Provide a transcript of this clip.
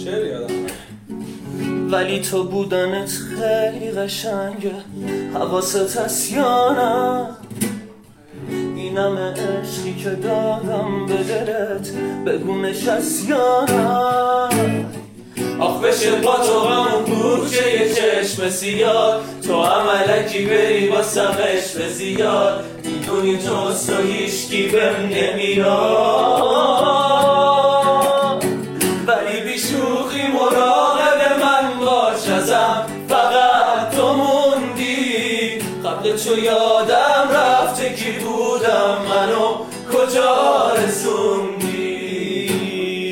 شعر یادم ولی تو بودنت خیلی قشنگه، حواست هست یا نه؟ اینم عشقی که دادم به دلت، بگونش هست یا نه؟ آخ بشه با تو همون بوچه یه چشم سیاد، تو عملکی بری با سمش به زیاد، میدونی جز تو هیچکی بهم نمیاد، ولی بی شوخی مراقب من باش ازم، فقط تو موندی. قبل تو یادم رفته کی بودم، منو کجا رسوندی.